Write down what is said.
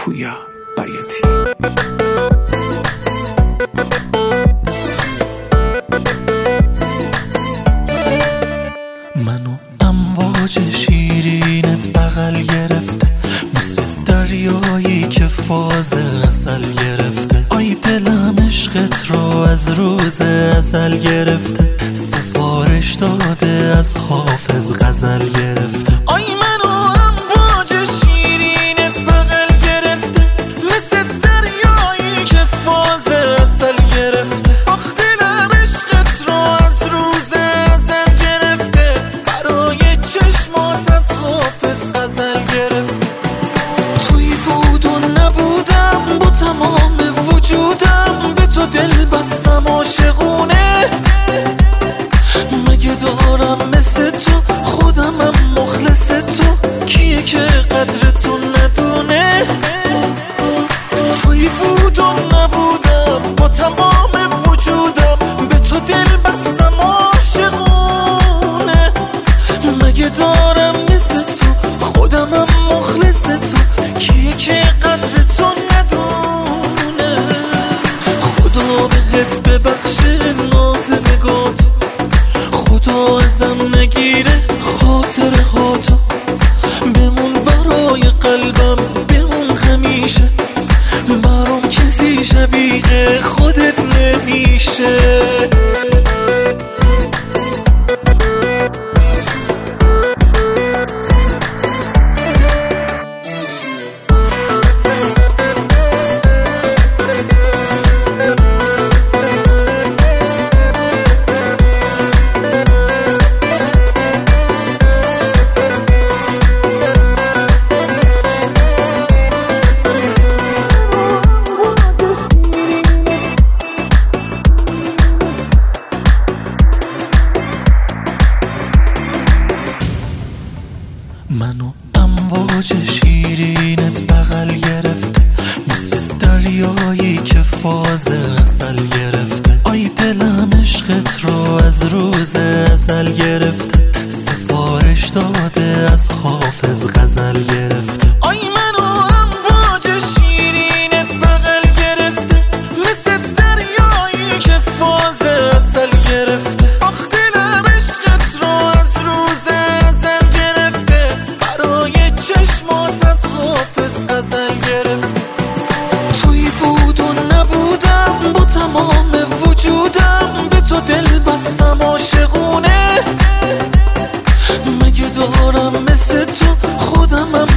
پویا بیاتی. منو امواج شیرینت بغل گرفته، مثل دریایی که فاز عسل گرفته. آی دلم عشقت رو از روز ازل گرفته، سفارش داده از حافظ غزل گرفته. آی منو امواج شیرینت بغل گرفته، مثل دریایی که فاز عسل گرفته. آخ دلم عشقت رو از روز ازل گرفته، برای چشمات از حافظ غزل گرفته. توی بود و نبودم، با تمام وجودم به تو دل بستم عاشقونه. مگه دارم مثل تو خودمم مخلص تو، کیه که قدر تو ندونه؟ توی بود و نبودم، با تمام وجودم به تو دل بستم عاشقونه. مگه دارم مثل تو خودمم مخلص تو، کیه که قدر تو ندونه؟ خدا بهت ببخشه ناز نگاتو، خدا ازم نگیره خاطر هاتو. بمون برای قلبم، بمون همیشه، برام کسی شبیه خودت نمیشه. منو امواج شیرینت بغل گرفته، مثل دریایی که فاز عسل گرفته. آی دلم عشقت رو از روز ازل گرفته، سفارش داده از حافظ غزل گرفته. آی منو امواج شیرینت بغل گرفته، مثل دریایی که فاز عسل گرفته. آخ دلم عشقت رو از روز ازل گرفته، برای چشمات از حافظ غزل گرفته. توی بود و نبودم، با تمام وجودم به تو دل بستم عاشقونه. مگه دارم مثل تو خودمم